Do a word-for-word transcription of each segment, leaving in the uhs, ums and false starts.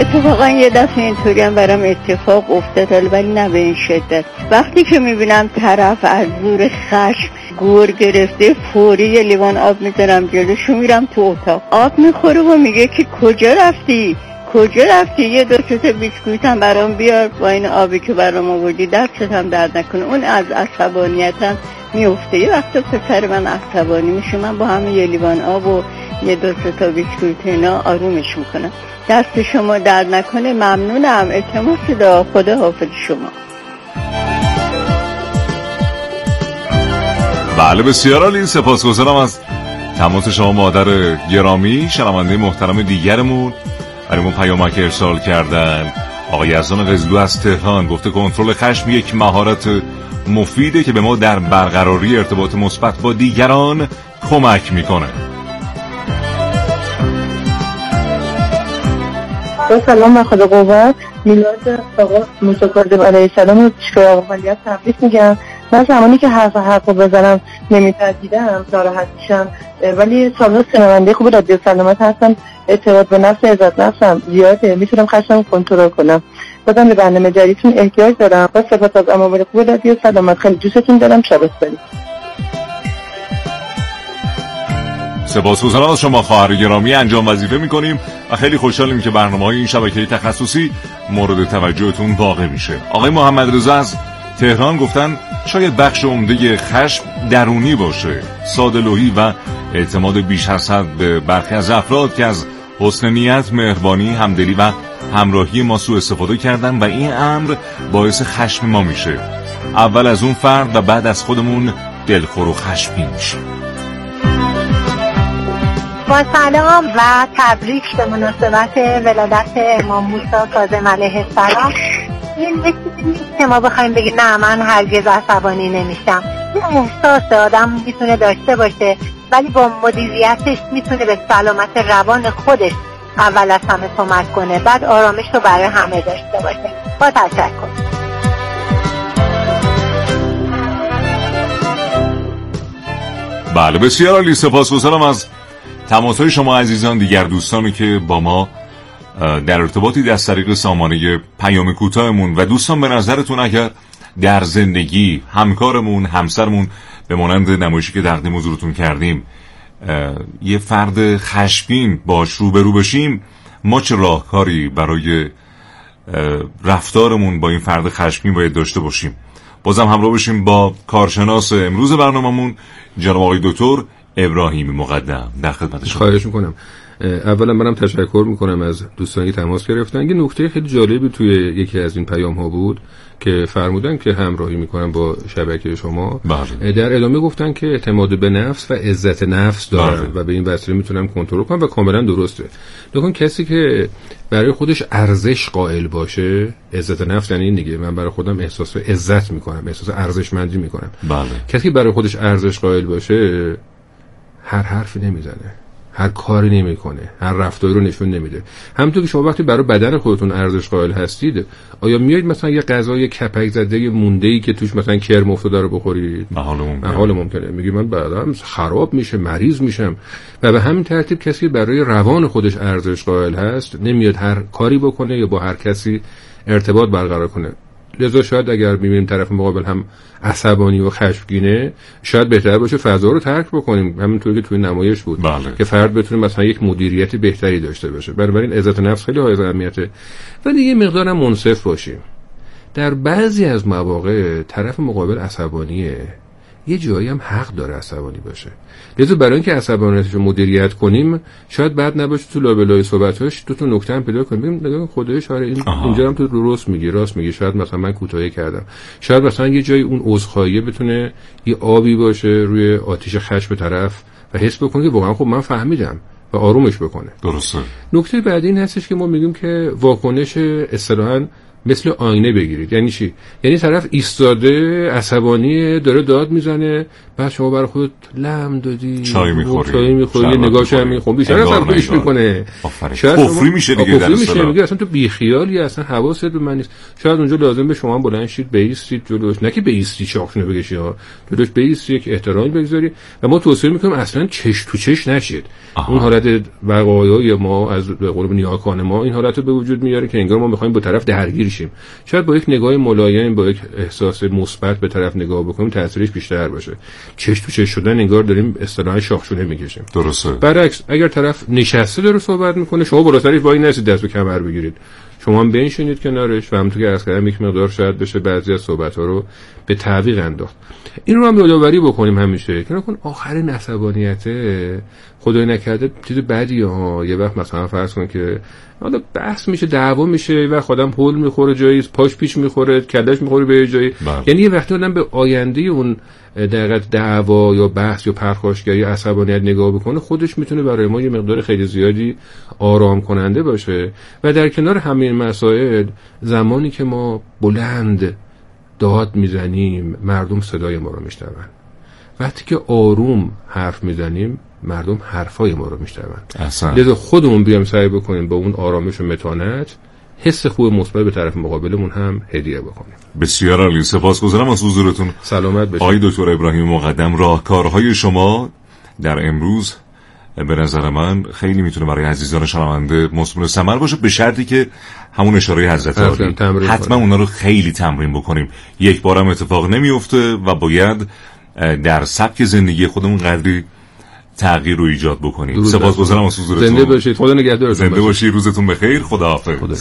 اتفاقا یه دفعه اینطوری هم برام اتفاق افتاد، ولی نه به این شدت. وقتی که میبینم طرف از زور خشم گور گرفته، فوری یه لیوان آب میذارم جلوش و میرم تو اتاق. آب میخوره و میگه که کجا رفتی؟ کجا رفتی؟ یه دو تا بیسکویت هم برام بیار با این آبی که برام آوردی، دستت هم درد نکنه. اون از عصبانیتم میفته. یه وقتا پسر من عصبانی میشه، من با همه یه لیوان آب و یه دو تا بیسکویت اینا آرومش میکنم. دست شما درد نکنه. ممنونم. التماس دعا. خدا حافظ شما. بله بسیار عالی، سپاسگزارم از تماس شما مادر گرامی. شنونده محترم دیگرمون برامون پیامک ارسال کردن. آقای یزدان قزلو از تهران گفته کنترل خشم یک مهارت مفیده که به ما در برقراری ارتباط مثبت با دیگران کمک میکنه. با سلام و خدا قوت. میلاد آقا موسی کاظم علیه السلام رو پیشگاه اقبالیت تبریک میگم. من زمانی که حرف حرف رو بزنم نمیترسیدم، ناراحت میشم، ولی سالها شنونده خوب رادیو سلامت هستم. اعتماد به نفس، عزت نفسم زیاده، میتونم خشمم کنترل کنم. بازم به برنامه جدیدتون احتیاج دارم. با سپاس از عوامل خوب رادیو سلامت. خیلی دوستتون دارم. شب بخیر. سپاسگزارم از شما خواهر گرامی. انجام وظیفه میکنیم و خیلی خوشحالیم که برنامه‌های این شبکه تخصصی مورد توجهتون واقع میشه. آقای محمد رضا از تهران گفتن شاید بخش عمده خشم درونی باشه، ساده‌لوحی و اعتماد بیش از حد به برخی از افراد که از حسن نیت، مهربانی، همدلی و همراهی ما سوء استفاده کردن و این امر باعث خشم ما میشه. اول از اون فرد و بعد از خودمون دلخور و خشمگین میشه. با سلام و تبریک به مناسبت ولادت امام موسی کاظم علیه السلام. این چیزی نیست که ما بخوایم بگیم نه من هرگز عصبانی نمیشم. این احساس آدم میتونه داشته باشه، ولی با مدیریتش میتونه به سلامت روان خودش اول از همه کمک کنه، بعد آرامش رو برای همه داشته باشه. با تشکر. بله بسیار عالی، سپاسگزارم از تماس‌های شما عزیزان. دیگر دوستانی که با ما در ارتباطی از طریق سامانه پیام کوتاهمون و دوستان به نظرتون اگر در زندگی همکارمون، همسرمون به مانند نمایشی که تقدیم حضورتون کردیم یه فرد خشمگین باش روبرو بشیم، ما چه راهکاری برای رفتارمون با این فرد خشمگین باید داشته باشیم؟ بازم همراه بشیم با کارشناس امروز برنامه‌مون جناب آقای دکتر ابراهیم مقدم. در خدمت شما. خواهش میکنم. اولا منم تشکر میکنم از دوستانی که تماس گرفتن. یه نکته خیلی جالبی توی یکی از این پیام ها بود که فرمودن که همراهی میکنن با شبکه شما. بله. در ادامه گفتن که اعتماد به نفس و عزت نفس دارن. بله. و به این وسیله میتونن کنترل کنن و کاملا درسته. لکن کسی که برای خودش ارزش قائل باشه، عزت نفس یعنی این دیگه، من برای خودم احساس عزت میکنم، احساس ارزشمندی میکنم. بله. کسی برای خودش ارزش قائل باشه هر حرفی نمیزنه، هر کاری نمیکنه، هر رفتاری رو نشون نمیده. همونطور که شما وقتی برای بدن خودتون ارزش قائل هستید، آیا میایید مثلا یه غذای کپک زده یه مونده‌ای که توش مثلا کرم افتاده رو بخورید؟ محال ممکنه. محال ممکنه. میگی من بعداً خراب میشه، مریض میشم. و به همین ترتیب کسی برای روان خودش ارزش قائل هست نمیاد هر کاری بکنه یا با هر کسی ارتباط برقرار کنه. لذا شاید اگر می‌بینیم طرف مقابل هم عصبانی و خشمگینه، شاید بهتر باشه فضا رو ترک بکنیم، همونطوری که توی نمایش بود. بله. که فرد بتونه مثلا یک مدیریت بهتری داشته باشه. بنابراین عزت نفس خیلی حائز اهمیته. ولی یه مقدارم منصف باشیم. در بعضی از مواقع طرف مقابل عصبانیه، یه جایی هم حق داره عصبانی باشه. لذا برای اینکه عصبانیتش رو مدیریت کنیم، شاید بعد نباشه تو لابلای صحبتاش دو تا نکته هم پیدا کنیم، ببین نگاه خودش آره این اینجا هم تو درست میگی، راست میگی، شاید مثلا من کوتاهی کردم، شاید مثلا یه جایی اون عذرخواهی بتونه یه آبی باشه روی آتش خشم طرف و حس بکنه که واقعا خب من فهمیدم و آرومش بکنه. درسته. نکته بعدی این هستش که ما میگیم که واکنش اصطلاحاً مثل آینه بگیرید. یعنی چی؟ یعنی طرف ایستاده، عصبانی، داره داد میزنه، بعد شما برای خودت لم دادی، چای می‌خوری، چای می‌خوری، یه نگاهش هم می‌خوری، بیشتر از هم گوش می‌کنه. کفری میشه دیگه در اصطلاح. میگه اصلا تو بیخیالی، اصلا حواست به من نیست. شاید اونجا لازم به شما بلند شید بایستید جلوش، نه که بایستی چاقشونو بکشی ها، جلوش بایستی یک احترام بگذاری و ما توصیه می‌کنیم اصلا چش تو چش نشید. آها. اون حالت وقایع ما از به قول نیاکان ما این حالت رو به وجود میاره که انگار ما می‌خوایم با طرف درگیر شیم. شاید با یک نگاه ملایم، با یک احساس مثبت به طرف نگاه بکنیم تاثیرش بیشتر باشه. چش تو چش شدن انگار داریم اصطلاحاً شاخشونه میکشیم. درسته. برعکس اگر طرف نشسته داره صحبت میکنه، شما بالاترش وای نسید دست به کمر بگیرید، شما هم بنشینید کنارش و همونطور که عرض کردم یک مقدار شاید بشه بعضی از صحبت‌ها رو به تعویق انداخت. این رو هم یادآوری بکنیم همیشه که نکن آخرین عصبانیت خدای نکرده چیز بدیه ها. یه وقت مثلا فرض کن که حالا بحث میشه، دعوا میشه و خودم هول میخوره جایی، پاش پیش میخوره، کلش میخوره به جایی. بله. یعنی یه وقتی آدم به آینده اون در دعوا یا بحث یا پرخاشگری یا عصبانیت نگاه بکنه، خودش میتونه برای ما یه مقدار خیلی زیادی آرام کننده باشه. و در کنار همین مسائل زمانی که ما بلند داد میزنیم مردم صدای ما رو میشنون، وقتی که آروم حرف میزنیم مردم حرفای ما رو میشنون. لذا خودمون بیام سعی بکنیم با اون آرامش و متانت حس خوب مثبت به طرف مقابلمون هم هدیه بکنیم. بسیار عالی، سپاسگزارم از حضورتون. سلامت باشید. آقای دکتر ابراهیم مقدم، راهکارهای شما در امروز به نظر من خیلی میتونه برای عزیزان شنونده مثمر ثمر باشه، به شرطی که همون اشاره حضرت عالی حتما اونا رو خیلی تمرین بکنیم. یک بارم اتفاق نمیفته و باید در سبک زندگی خودمون قدری تغییر رو ایجاد بکنیم. سپاسگزارم از حضورتون. زنده باشید. خدا نگهدارتون. زنده باشید. روزتون بخیر. خداحافظ. خدا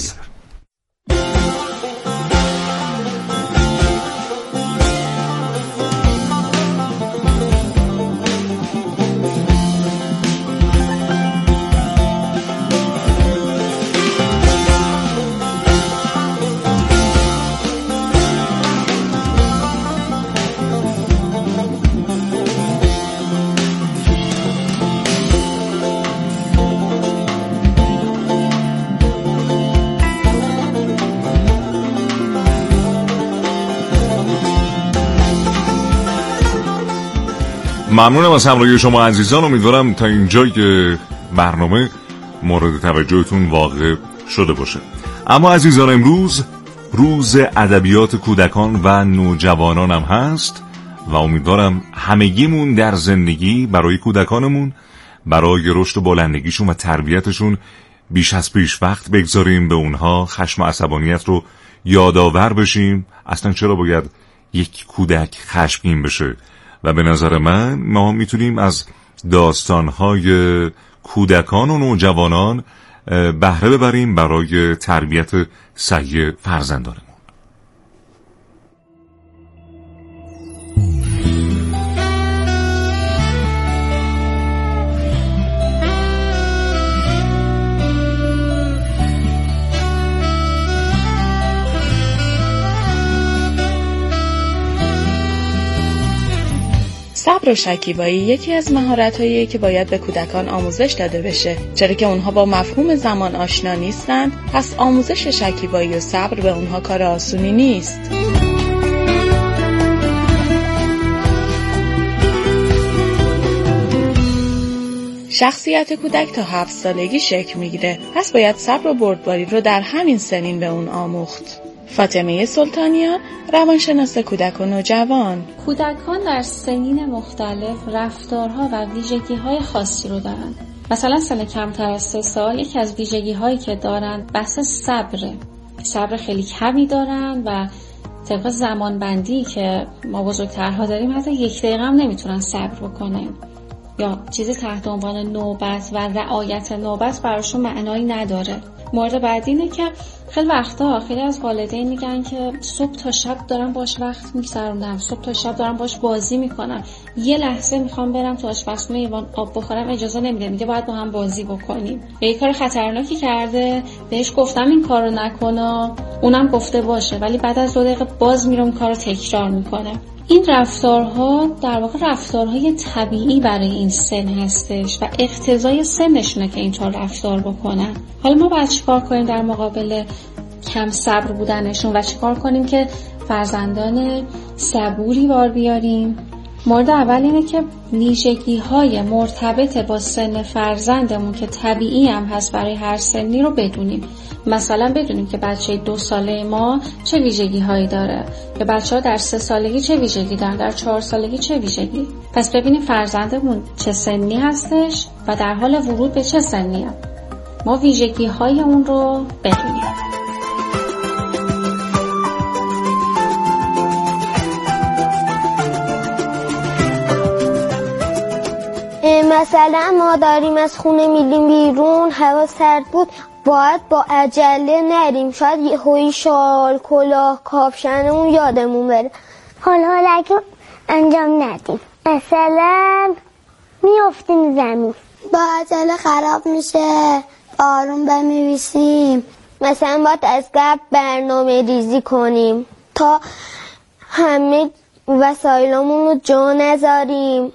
ممنونم از همراهی شما عزیزان. امیدوارم تا اینجای برنامه مورد توجهتون واقع شده باشه. اما عزیزان، امروز روز ادبیات کودکان و نوجوانان هم هست و امیدوارم همگیمون در زندگی برای کودکانمون، برای رشد و بلندگیشون و تربیتشون بیش از پیش وقت بگذاریم، به اونها خشم و عصبانیت رو یادآور بشیم. اصلا چرا باید یک کودک خشمگین بشه؟ و به نظر من ما میتونیم از داستانهای کودکان و نوجوانان بهره ببریم برای تربیت صحیح فرزندانمون. صبر و شکیبایی یکی از مهارت‌هاییه که باید به کودکان آموزش داده بشه، چرا که اونها با مفهوم زمان آشنا نیستند. پس آموزش شکیبایی و صبر به اونها کار آسونی نیست. شخصیت کودک تا هفت سالگی شکل میگیره، پس باید صبر و بردباری رو در همین سنین به اون آموخت. فاطمه سلطانیان، روانشناس کودک و نوجوان. کودکان در سنین مختلف رفتارها و ویژگی‌های خاصی رو دارن. مثلا سن کمتر از سه سال یکی از ویژگی‌هایی که دارن بحث صبره. صبر خیلی کمی دارن و طبق زمانبندی که ما بزرگترها داریم حتی یک دقیقه هم نمیتونن صبر بکنن. یا چیزی تحت عنوان نوبت و رعایت نوبت براشون معنایی نداره. مورد بعدی اینه که خیلی وقتا خیلی از والدین میگن که صبح تا شب دارم باش وقت میگذرونم، صبح تا شب دارم باش بازی میکنم، یه لحظه میخوام برم تو آشپزخونه یه وان آب بخورم اجازه نمیده، میگه باید با هم بازی بکنیم. یه کار خطرناکی کرده، بهش گفتم این کارو نکن، اونم گفته باشه، ولی بعد از دو دقیقه باز میره اون کارو تکرار میکنه. این رفتارها در واقع رفتارهای طبیعی برای این سن هستش و اقتضای سنشونه که اینطور رفتار بکنن. حالا ما باید چیکار کنیم در مقابل کم صبر بودنشون و چیکار کنیم که فرزندان صبوری بار بیاریم مورد اول اینه که ویژگی‌های مرتبط با سن فرزندمون که طبیعی هم هست برای هر سنی رو بدونیم. مثلا بدونیم که بچه دو ساله ما چه ویژگی‌هایی داره، که بچه‌ها در سه سالگی چه ویژگی دارن، در چهار سالگی چه ویژگی. پس ببینیم فرزندمون چه سنی هستش و در حال ورود به چه سنیه. ما ویژگی‌های اون رو بدونیم. مثلا ما داریم از خونه میریم بیرون، هوا سرد بود، باید با عجله نریم، شاید یه هوی شال کلاه کاپشنمون یادمون بره. حالا حالا اگه انجام ندیم مثلا میافتیم زمین، با عجله خراب میشه، آروم بنویسیم. مثلا باید از قبل برنامه ریزی کنیم تا همه وسایلمون رو جا نذاریم.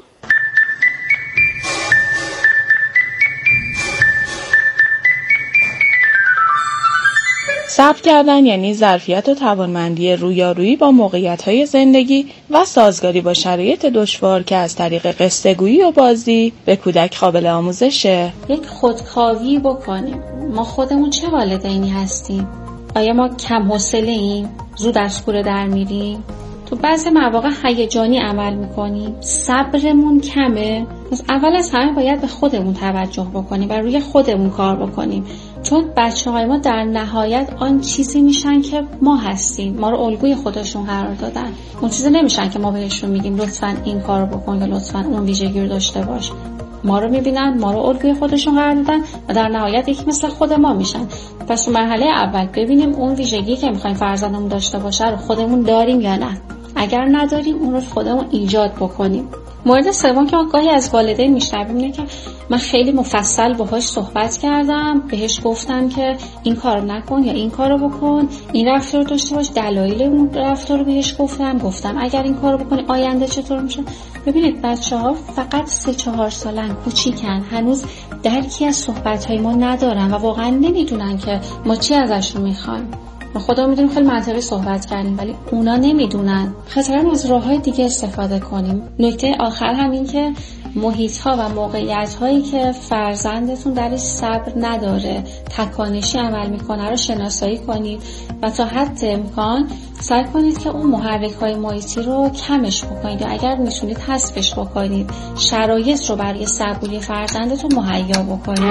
صبر کردن یعنی ظرفیت و توانمندی رویارویی با موقعیت‌های زندگی و سازگاری با شرایط دشوار که از طریق قصه‌گویی و بازی به کودک قابل آموزشه. یک خودکاوی بکنیم. ما خودمون چه والدینی هستیم؟ آیا ما کم حوصله ایم؟ زود از کوره در میریم؟ تو بعضی مواقع هیجانی عمل میکنیم، صبرمون کمه. پس اول از همه باید به خودمون توجه بکنیم و روی خودمون کار بکنیم، چون بچه‌های ما در نهایت آن چیزی میشن که ما هستیم. ما رو الگوی خودشون قرار دادن. اون چیزی نمیشن که ما بهشون میگیم لطفاً این کارو بکن یا لطفاً اون ویژگی رو داشته باش. ما رو میبینن، ما رو الگوی خودشون قرار دادن و در نهایت یک مثل خود ما میشن. پس تو مرحله اول ببینیم اون ویژگی که میخوایم فرزندمون داشته باشه رو خودمون داریم یا نه. اگر نداریم اون رو خودمون ایجاد بکنیم. مورد سوم که ما گاهی از والدین میشنویم اینه که من خیلی مفصل باهاش صحبت کردم، بهش گفتم که این کارو نکن یا این کارو بکن، این رفتار رو داشته باش، دلایل اون رفتار رو بهش گفتم، گفتم اگر این کارو بکنی آینده چطور میشه. ببینید بچه‌ها فقط سه چهار سالن، کوچیکن، هنوز درکی از صحبت‌های ما ندارن و واقعا نمیدونن که ما چی ازشون میخوایم. ما خدا میدونیم خیلی منطقی صحبت کردیم ولی اونا نمیدونن. خاطرم از راه‌های دیگه استفاده کنیم. نکته آخر همین که محیط‌ها و موقعیت‌هایی که فرزندتون درش صبر نداره، تکانشی عمل میکنه رو شناسایی کنید و تا حد امکان سعی کنید که اون محرک‌های محیطی رو کمش بکنید یا اگر میتونید حذفش بکنید. شرایط رو برای صبوری فرزندتون مهیا بکنید.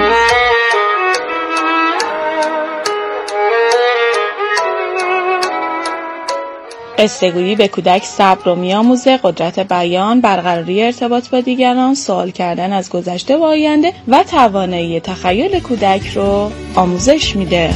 قصه‌گویی به کودک صبر رو می‌آموزه، قدرت بیان، برقراری ارتباط با دیگران، سوال کردن از گذشته و آینده و توانایی تخیل کودک رو آموزش میده.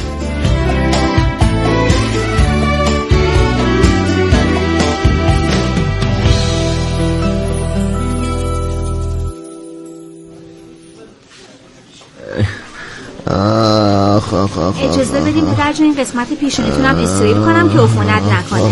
آخ آخ آخ اجازه بدیم پدر جون این قسمت پیشونیتونم استریل کنم که عفونت نکنه.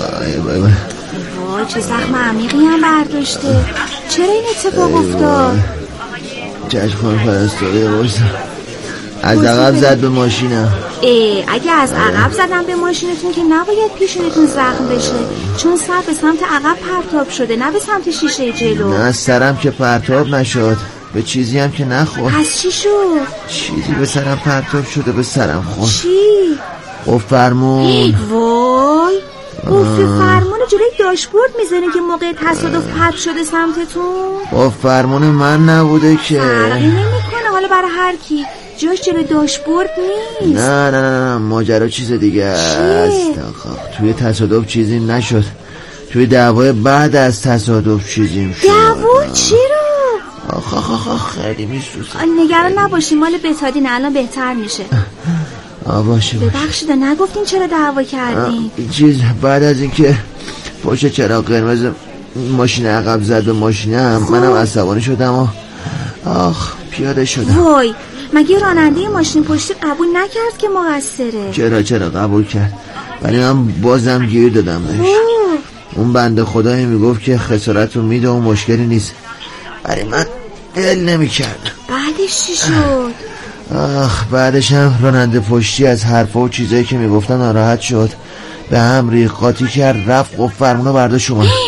وای چه زخم عمیقی هم برداشته. چرا این اتفاق افتاد؟ چشمان پرستاره باشم از عقب زد به ماشینم. ای اگه از عقب زدم به ماشینتون که نباید پیشونیتون زخم بشه، چون سر به سمت عقب پرتاب شده نه به سمت شیشه جلو. نه سرم که پرتاب نشد، به چیزی هم که نخورد. پس چی شد؟ چیزی به سرم پرتاب شده، به سرم خورد. چی؟ قفل فرمون. وای قفل فرمون جلوی داشبورد میزنه که موقع تصادف پرت شده سمتتون؟ قفل فرمون من نبوده که. فرقی نمیکنه حالا برای هر کی، جاش جلوی داشبورد نیست. نه نه نه, نه. ماجرا چیز دیگه است. توی تصادف چیزی نشد، توی دعوای بعد از تصادف چیزیم شد. دعوا چرا؟ آخ آخ آخ, آخ خیلی میسوزه. نگران نباشی مال بتادین الان بهتر میشه. آه باشه باشه. ببخشید نگفتین چرا دعوا کردین؟ چیز بعد از اینکه پشت چراغ قرمز ماشین عقب زد به ماشینم خب. منم عصبانی شدم و آخ پیاده شدم. وای مگه راننده ماشین پشتی قبول نکرد که مقصره؟ چرا چرا قبول کرد ولی من بازم گیر دادم بهش. اون بنده خدایی میگفت که خسارت رو میده و مشکلی نیست ولی من دل نمی کرد. بعدش چی شد؟ آخ بعدش هم راننده پشتی از حرفا و چیزایی که میگفتن ناراحت شد، به هم ریخ قاطی کرد، رفت قفل فرمونو برداشت اومد.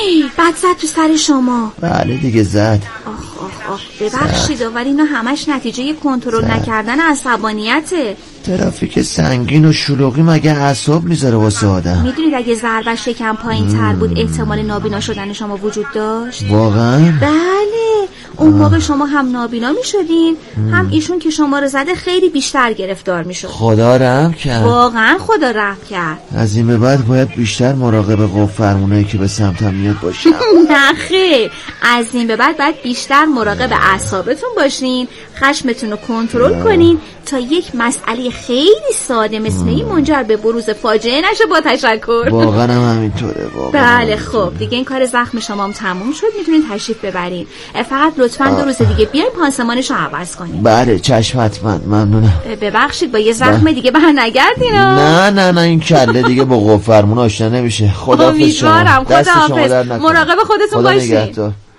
چقدر زد تو سر شما؟ بله دیگه زد. آخ آخ آخ ببخشید ولی اینا همش نتیجه کنترل نکردن عصبانیته. ترافیک سنگین و شلوغی مگه اعصاب میذاره واسه آدم؟ میدونید اگه ضربش یکم پایین تر بود احتمال نابینا شدن شما وجود داشت؟ واقعا؟ بله اون موقع شما هم نابینا میشدین هم ایشون که شما رو زده خیلی بیشتر گرفتار میشد. خدا رحم کرد. واقعا خدا رحم کرد. از این به بعد باید بیشتر مراقب قوه فرمونایی که به سمتم میاد باشم. نه خیر، از این به بعد باید بیشتر مراقب اعصابتون باشین، خشمتون رو کنترل کنین تا یک مسئله خیلی ساده مثل این منجر به بروز فاجعه نشه. با تشکر. واقعا هم همینطوره. واقعا بله خب دیگه این کار زخم شما هم تموم شد، میتونین تشریف ببرین. فقط لطفاً دو روز دیگه بیاین پانسمانش رو عوض کنین. بله چشم حتما. ممنونم. ببخشید با یه زخم دیگه بر نگردین. نه نه نه این کله دیگه با قوه فرمون آشنا نمیشه. خداحافظ شما. دست شما در نکنه. مراقب خودتون باشین.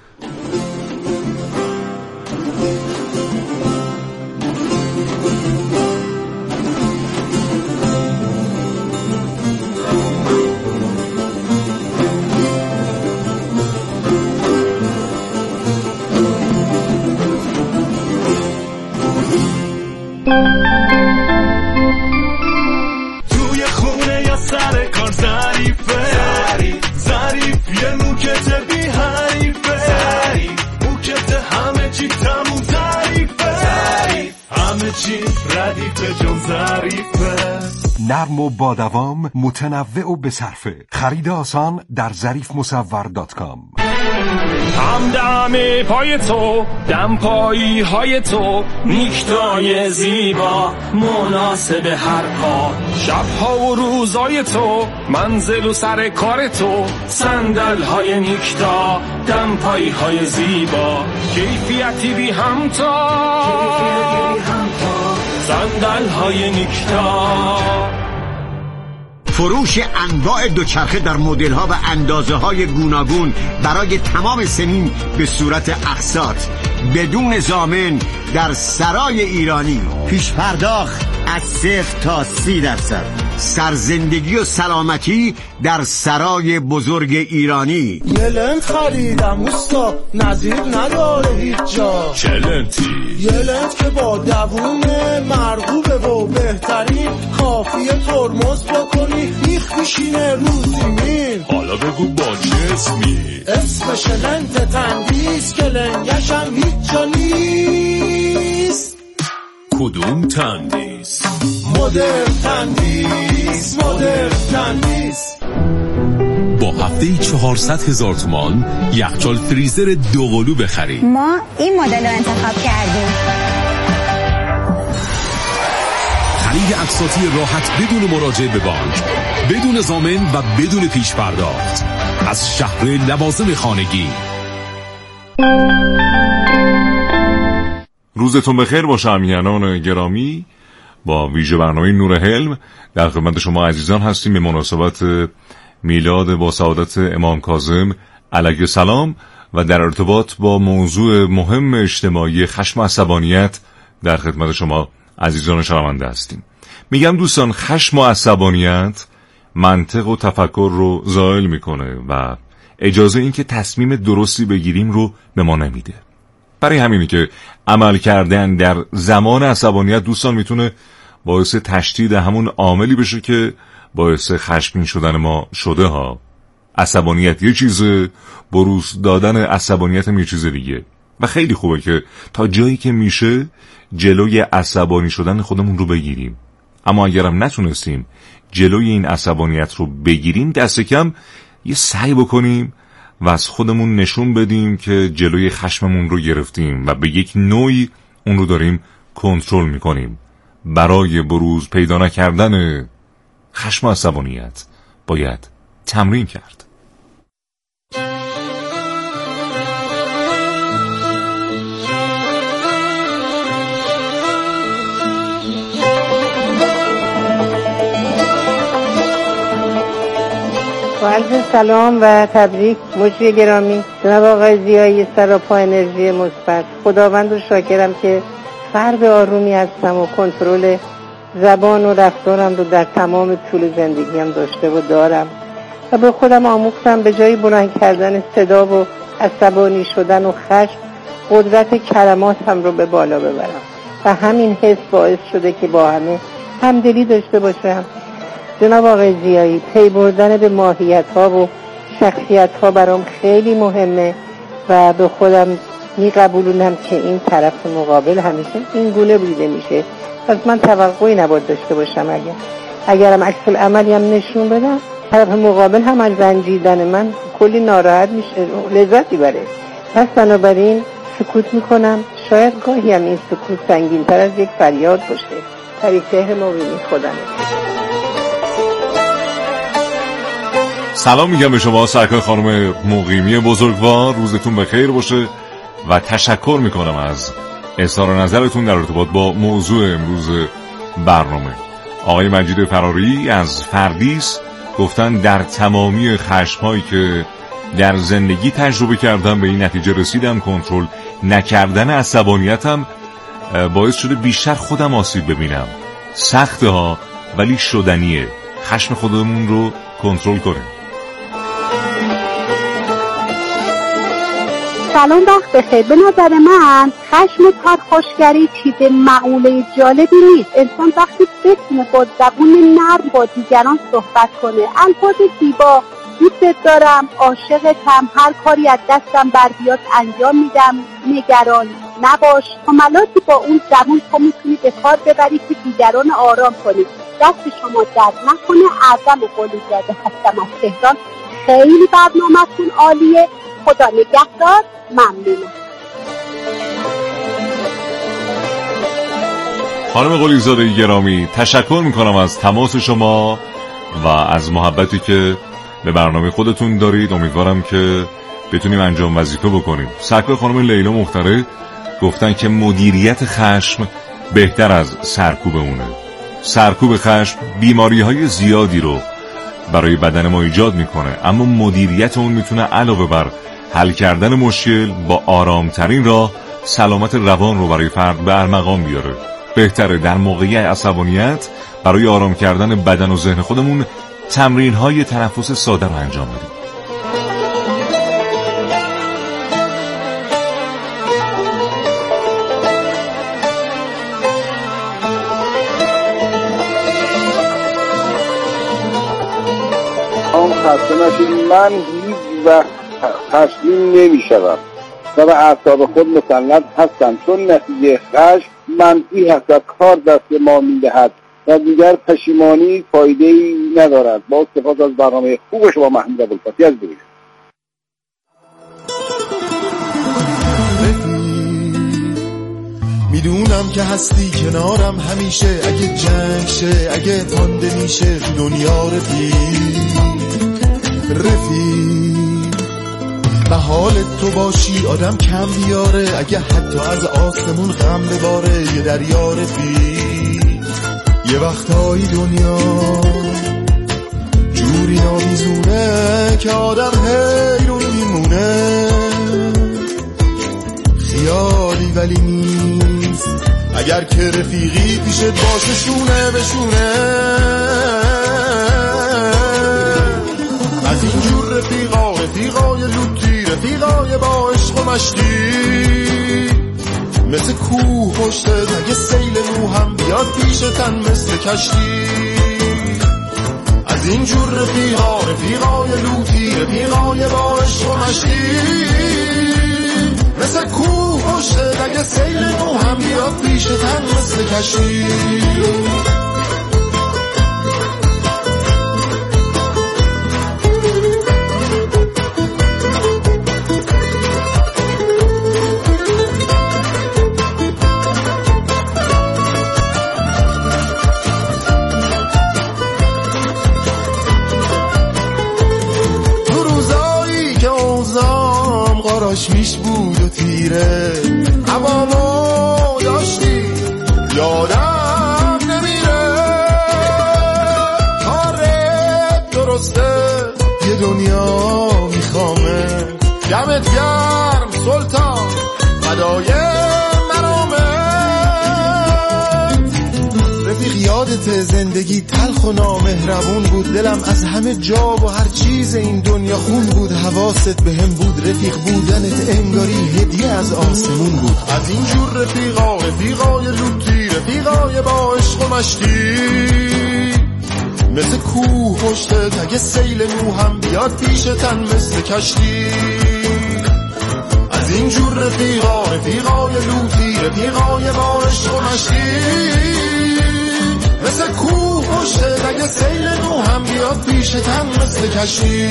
توی خونه یا سر کار ظریفه ظریف یه موکت بی حریفه موکت همه چی تموم ظریفه همه چی ردیفه جون ظریفه نرم و با دوام متنوع و بصرفه. خرید آسان در ظریف مصور دات کام. هم دم پای تو دم پایی های تو نیکتای زیبا مناسب هر کار شبها و روزای تو منزل و سر کار تو صندل های نیکتا دم پایی های زیبا کیفیتی بی همتا صندل های نیکتا. فروش انواع دوچرخه در مدل ها و اندازه های گوناگون برای تمام سنین به صورت اقساط بدون ضامن در سرای ایرانی. پیش پرداخت از صفر تا سی درصد. سرزندگی و سلامتی در سرای بزرگ ایرانی. یه لنت خریدم اوستا نظیر نداره هیچ جا. چه لنتی؟ یه لنت که با دوونه مرغوبه و بهترین کافیه ترمز بکنی بیخ میشینه رو زمین. حالا بگو با چه اسمی؟ اسمش لنت تندیس که لنگشم هیچ جا نیست. کدوم تندیس؟ مدر تندیس مدر تندیس. با هفته چهارصد هزار تومان یخچال فریزر دوقلو بخرید. ما این مدل رو انتخاب کردیم. خرید اقساطی راحت بدون مراجعه به بانک، بدون ضامن و بدون پیش پرداخت از شهر لوازم خانگی. روزتون بخیر باشه همیهنان گرامی. با ویژه برنامه نور حلم در خدمت شما عزیزان هستیم به مناسبت میلاد با سعادت امام کاظم علیه السلام و در ارتباط با موضوع مهم اجتماعی خشم و عصبانیت در خدمت شما عزیزان شنونده هستیم. میگم دوستان خشم و عصبانیت منطق و تفکر رو زائل میکنه و اجازه این که تصمیم درستی بگیریم رو به ما نمیده. برای همینی که عمل کردن در زمان عصبانیت دوستان میتونه باعث تشدید همون عاملی بشه که باعث خشمگین شدن ما شده ها. عصبانیت یه چیزه، بروز دادن عصبانیت هم یه چیز دیگه و خیلی خوبه که تا جایی که میشه جلوی عصبانی شدن خودمون رو بگیریم. اما اگرم نتونستیم جلوی این عصبانیت رو بگیریم دست کم یه سعی بکنیم و از خودمون نشون بدیم که جلوی خشممون رو گرفتیم و به یک نوعی اون رو داریم کنترل میکنیم. برای بروز پیدا نکردن خشم و عصبانیت باید تمرین کرد. با عرض سلام و تبریک مجری گرامی جناب آقای زیایی سراپا انرژی مثبت. خداوند رو شاکرم که فرد آرومی هستم و کنترل زبان و رفتارم رو در تمام طول زندگیم داشته و دارم و به خودم آموختم به جای بلند کردن صدا و عصبانی شدن و خشم، قدرت کلمات هم رو به بالا ببرم و همین حس باعث شده که با همه همدلی داشته باشم. جناب آقای ضیایی، پی بردن به ماهیت ها و شخصیت ها برام خیلی مهمه و به خودم میقبولونم که این طرف مقابل همیشه این گونه بوده میشه، پس من توقعی نباید داشته باشم. اگر اگرم عکس العملی هم نشون بدم، طرف مقابل هم از رنجیدن من کلی ناراحت میشه، لذتی بره. پس بنابراین سکوت میکنم. شاید گاهی هم این سکوت سنگین تر از یک فریاد باشه. فریقه مبینی خودم. سلام میگم به شما سرکار خانم مقیمی بزرگوار، روزتون بخیر باشه و تشکر میکنم از اظهار نظرتون در ارتباط با موضوع امروز برنامه. آقای مجید فراری از فردیس گفتن در تمامی خشم‌هایی که در زندگی تجربه کردم به این نتیجه رسیدم کنترل نکردن عصبانیتم باعث شده بیشتر خودم آسیب ببینم. سخته ها ولی شدنیه. خشم خودمون رو کنترل کنیم. سلام، وقت بخیر. به نظر من خشم و پرخاشگری چیز معقوله جالبی نیست. انسان وقتی بتونه با زبون نرم با دیگران صحبت کنه، الفاظ زیبا، دوست دارم، عاشقتم، هر کاری از دستم بر بیاد انجام میدم، نگران نباش، جملاتی با اون زبون تو میتونی به کار ببری که دیگران آرام کنی. دست شما درد نکنه. اعظم قلیزاده هستم از تهران. خیلی برنامه‌تون عالیه. خدا نگهدار. ممنونم. خانم قلیزاده گرامی، تشکر میکنم از تماس شما و از محبتی که به برنامه خودتون دارید. امیدوارم که بتونیم انجام وظیفه بکنیم. سرکار خانم لیلا مختره گفتن که مدیریت خشم بهتر از سرکوب اونه. سرکوب خشم بیماری های زیادی رو برای بدن ما ایجاد میکنه، اما مدیریت اون میتونه علاوه بر حل کردن مشکل با آرامترین راه سلامت روان رو برای فرد به ارمغان بیاره. بهتره در موقعیت عصبانیت برای آرام کردن بدن و ذهن خودمون تمرین های تنفس ساده رو انجام بدیم. آن خسته نشید. من هیچ وقت خشمگین نمیشم و به اعصاب خود مسلط هستم، چون نتیجه خشم منفی هست و کار دست ما میدهد و دیگر پشیمانی فایده‌ای ندارد. با استفاده از برنامه خوب شما محمود ابوالفتی از بگید. میدونم که هستی کنارم همیشه، اگه جنگ شه، اگه تانده میشه دنیا رفیق رفیق به حال تو باشی آدم کم بیاره، اگه حتی از آسمون غم بباره یه دریا رفیق. یه وقتایی دنیا جوری نامیزونه که آدم حیرون میمونه، خیالی ولی نیست اگر که رفیقی پیشت باشه شونه بشونه. از اینجور رفیقا، رفیقای لوتی، رفیقای با عشق و مشتی، مثل کوه پشته اگه سیل نو هم بیاد پیشتن مثل کشتی. از اینجور رفیقا، رفیقای لوتی، رفیقای با عشق و مشتی، مثل کوه پشته اگه سیل نو هم بیاد پیشتن مثل کشتی. میش بود و تیره هوامو داشتی یادم نمیره، کارت درسته یه دنیا میخوامه، دمت گرم سلطان فدای مرامه. رفیق یادت زندگی تلخ و نامهربون بود، دلم از همه جا و هر چیز این دنیا خون بود. حواست به هم بود، رفیق بودنت انگاری هدیه از آسمون بود. از این جور رفیقا، رفیقای لوتی، رفیقای با عشق و مشتی، مثل کوه پشتت اگه سیل نو هم بیاد پیشتن مثل کشتی. از این جور رفیقا، رفیقای لوتی، رفیقای با عشق و مشتی، مثل کوه پشتت اگه سیل نو هم بیاد پیشتن مثل کشتی.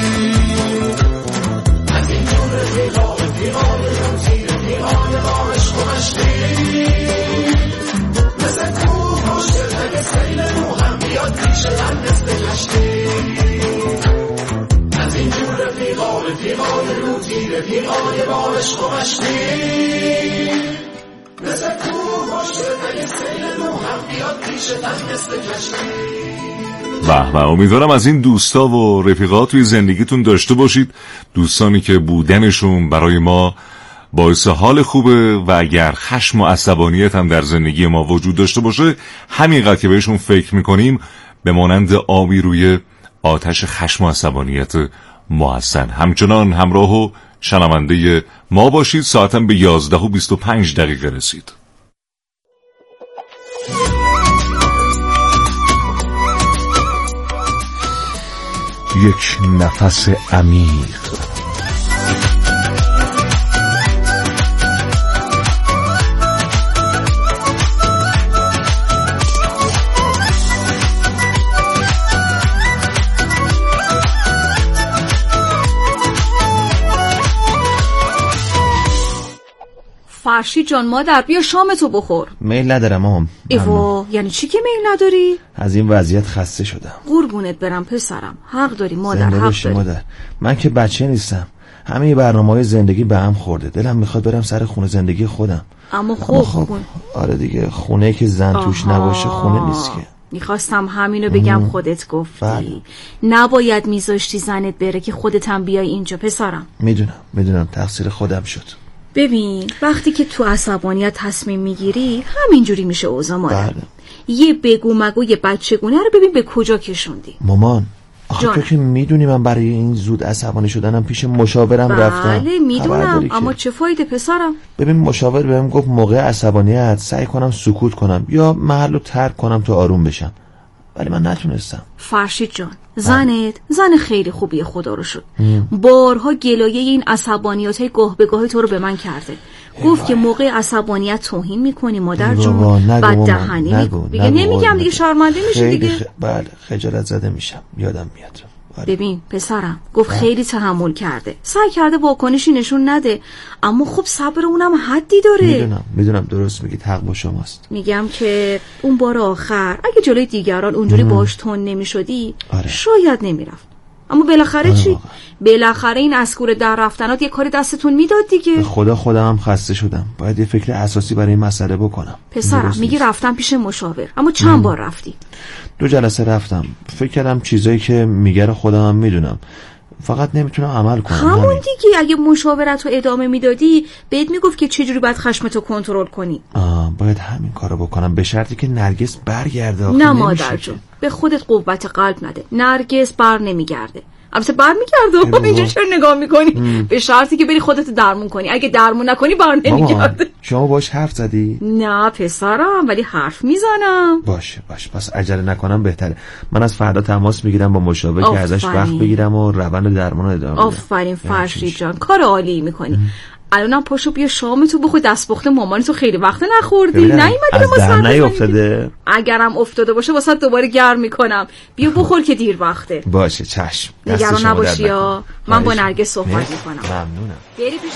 از این جور رفیقا، رفیقای لوتی، رفیقای با عشق و مشتی، مثل کوه پشتت اگه سیل نو هم بیاد پیشتن مثل کشتی. از این جور رفیقا، رفیقای لوتی، رفیقای با عشق و مشتی، مثل کوه پشتت اگه سیل نو هم بیاد پیشتن مثل کشتی. به به، امیدوارم از این دوستا و رفیقات توی زندگیتون داشته باشید، دوستانی که بودنشون برای ما باعث حال خوبه و اگر خشم و عصبانیت هم در زندگی ما وجود داشته باشه، همینقدر که بهشون فکر میکنیم به مانند آبی روی آتش خشم و عصبانیت ما هستن. همچنان همراه و شنونده ما باشید. ساعتم به یازده و بیست و پنج دقیقه رسید. یک نفس عمیق، فرشید جان مادر بیا شامتو بخور. میل ندارم مام. ایوا یعنی چی که میل نداری؟ از این وضعیت خسته شدم. قربونت برم پسرم، حق داری مادر، زنده حق باشی داری مادر. من که بچه نیستم، همه برنامه‌های زندگی به هم خورده، دلم میخواد برم سر خونه زندگی خودم. اما خب, اما خب آره دیگه، خونه که زن آها. توش نباشه خونه نیست که. میخواستم همینو بگم ام. خودت گفتی بله. نباید میذاشتی زنت بره که خودت هم بیای اینجا پسرم. میدونم میدونم تقصیر خودم شد. ببین وقتی که تو عصبانیت تصمیم میگیری همینجوری میشه اوضاع مادر. بله. یه بگو مگو یه بچگونه رو ببین به کجا کشوندی. مامان آخه تو که میدونی من برای این زود عصبانی شدنم پیش مشاورم بله رفتم. بله میدونم، اما چه فایده پسرم؟ ببین مشاور بهم گفت موقع عصبانیت سعی کنم سکوت کنم یا محل رو ترک کنم تا آروم بشم، ولی من نتونستم. فرشید جان زنت زن خیلی خوبیه خدا رو شد. بارها گلایه این عصبانیات های گاه به گاه تو رو به من کرده. گفت که موقع عصبانیت توهین میکنی مادر جون، بعد دهنی میگی. نمیگم دیگه شرمنده میشی دیگه. خ... بله خجالت زده میشم، یادم میاد. بله. ببین پسرم گفت خیلی تحمل کرده، سعی کرده واکنشی نشون نده، اما خب صبر اونم حدی داره. میدونم میدونم درست میگید، حق با شماست. میگم که اون بار آخر اگه جلوی دیگران اونجوری باهاش تون نمیشدی آره. شاید نمیرفت، اما بالاخره چی؟ بالاخره این اسکور در رفتنات یه کاری دستتون میداد دیگه. به خدا خودم هم خسته شدم، باید یه فکر اساسی برای این مسئله بکنم. پسرم میگی رفتم پیش مشاور، اما چند مم. بار رفتی؟ دو جلسه رفتم، فکر کردم چیزایی که میگه رو خودم هم میدونم، فقط نمیتونم عمل کنم. همون همین. دیگه اگه مشاورت رو ادامه میدادی بهت میگفت که چجوری باید خشمتو کنترل کنی. آه باید همین کارو بکنم، به شرطی که نرگس برگرده. نه مادر جون به خودت قوت قلب نده، نرگس بر نمیگرده. البته بر میگرده، اینجا چرا نگاه میکنی؟ ام. به شرطی که بری خودت درمون کنی، اگه درمون نکنی بر نمیگرده. شما باش حرف زدی؟ نه پسرم، ولی حرف میزنم. باشه باشه پس عجله نکنم بهتره. من از فردا تماس میگیرم با مشاور که ازش وقت بگیرم و روند درمان رو ادامه بدم. آفرین فرشید جان، کار عالی میکنی. الانم پاشو بیا شامتو بخور، دستپخت مامانتو خیلی وقت نخوردی. نیومدی به ما سر نیافتاده؟ اگرم افتاده باشه واسه دوباره گرم میکنم. بیا بخور که دیر وقته. باشه چشم. نگران نباشی یا من با نرگس صحبت میکنم. ممنونم. بری پیش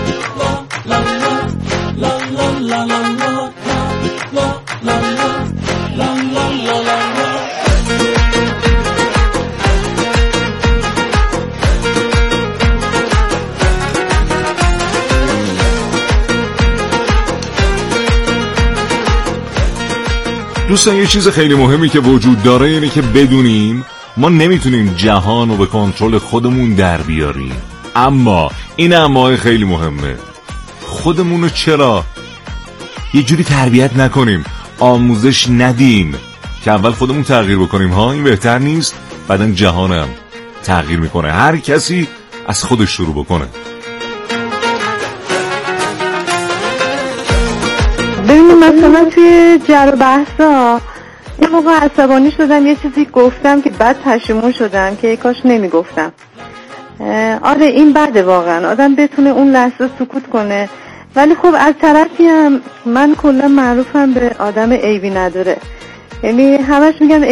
دوستان یه چیز خیلی مهمی که وجود داره اینه که بدونیم ما نمیتونیم جهان رو به کنترل خودمون در بیاریم، اما این اما خیلی مهمه، خودمون رو چرا یه جوری تربیت نکنیم، آموزش ندیم که اول خودمون تغییر بکنیم ها، این بهتر نیست؟ بعدن جهانم تغییر میکنه، هر کسی از خودش شروع بکنه. ببینیم مثلا توی جر و بحثا یه موقع عصبانی شدم، یه چیزی گفتم که بعد پشیمون شدم که کاش نمیگفتم. آره این بده واقعا، آدم بتونه اون لحظه سکوت کنه. ولی خب از طرفی هم من کلا معروفم به آدم عیبی نداره، یعنی همش میگن